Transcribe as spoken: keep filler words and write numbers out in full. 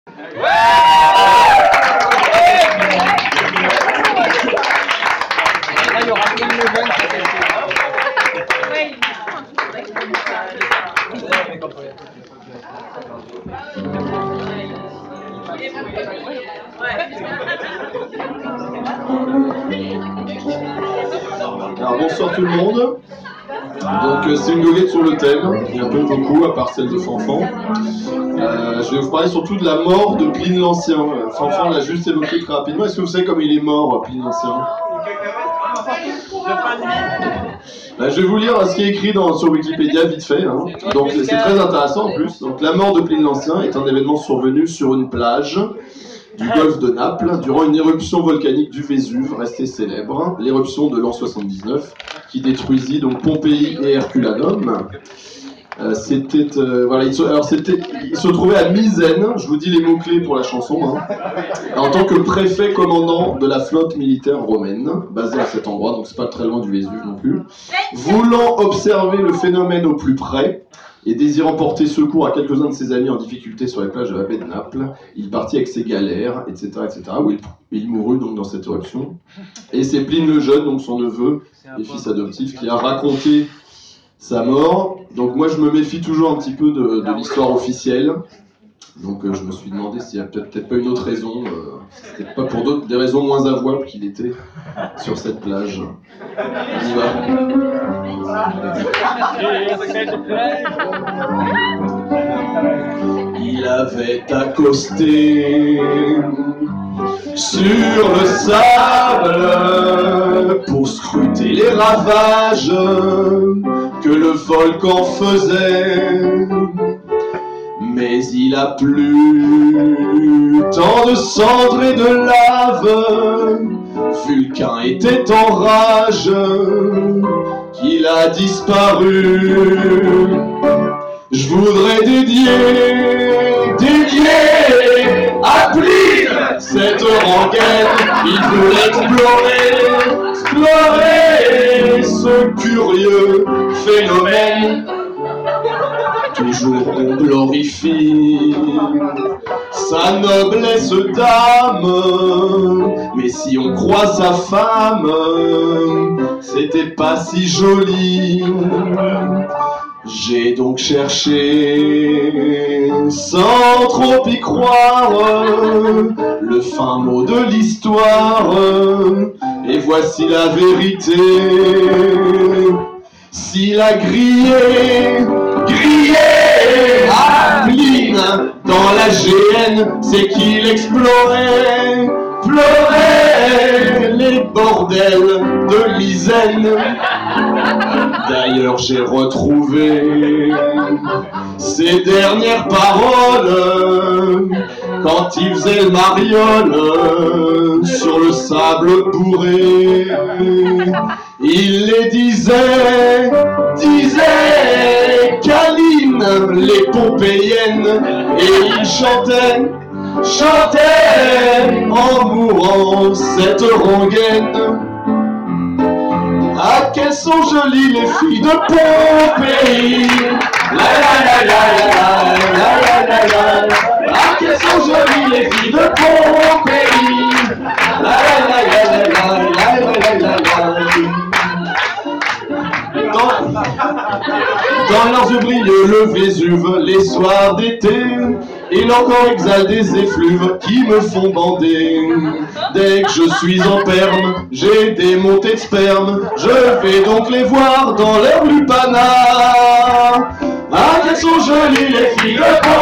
Alors bonsoir tout le monde. Donc euh, c'est une goguette sur le thème, il y a un peu beaucoup à part celle de Fanfan. Euh, je vais vous parler surtout de la mort de Pline l'Ancien. Euh, Fanfan l'a juste évoqué très rapidement. Est-ce que vous savez comment il est mort, Pline l'Ancien? Bah, je vais vous lire ce qui est écrit dans, sur Wikipédia vite fait. Hein. Donc c'est très intéressant en plus. Donc la mort de Pline l'Ancien est un événement survenu sur une plage du golfe de Naples durant une éruption volcanique du Vésuve restée célèbre, l'éruption de l'an soixante-dix-neuf qui détruisit donc Pompéi et Herculanum. Euh, c'était euh, voilà, il se, alors c'était, il se trouvait à Misène, je vous dis les mots clés pour la chanson, hein, en tant que préfet commandant de la flotte militaire romaine, basée à cet endroit, donc c'est pas très loin du Vésuve non plus. Voulant observer le phénomène au plus près et désirant porter secours à quelques-uns de ses amis en difficulté sur les plages de la baie de Naples, il partit avec ses galères, et cetera, et cetera, où il, il mourut donc dans cette éruption. Et c'est Pline le Jeune, donc son neveu et fils adoptif, qui a raconté sa mort. Donc moi je me méfie toujours un petit peu de, de l'histoire officielle. Donc euh, je me suis demandé s'il n'y a peut-être, peut-être pas une autre raison, euh, peut-être pas pour d'autres, des raisons moins avouables qu'il était sur cette plage. On y va. Il avait accosté sur le sable pour scruter les ravages que le volcan faisait. Mais il a plu tant de cendres et de lave, Vulcain était en rage, qu'il a disparu. Je voudrais dédier, dédier à Pline cette rengaine. Il veut explorer, explorer ce curieux phénomène. Toujours on glorifie sa noblesse d'âme, mais si on croit sa femme, c'était pas si joli. J'ai donc cherché, sans trop y croire, le fin mot de l'histoire, et voici la vérité. S'il a grillé, grillé à Pline dans la Géhenne, c'est qu'il explorait, pleurait les bordels de l'Isène. D'ailleurs j'ai retrouvé ses dernières paroles quand il faisait le mariole sur le sable bourré. Il les disait, disait câline les Pompéiennes, et il chantait, chantait en mourant cette rengaine. Ah, qu'elles sont jolies les filles de Pompéi! La la la la la la la la la. Ah, qu'elles sont jolies les filles de Pompéi! La la la la la la la la la. Dans, dans leurs oublis le Vésuve, les soirs d'été, il encore exhale des effluves qui me font bander. Dès que je suis en perme, j'ai des montées de sperme, je vais donc les voir dans leur lupanar. Ah, qu'elles sont jolies les filles de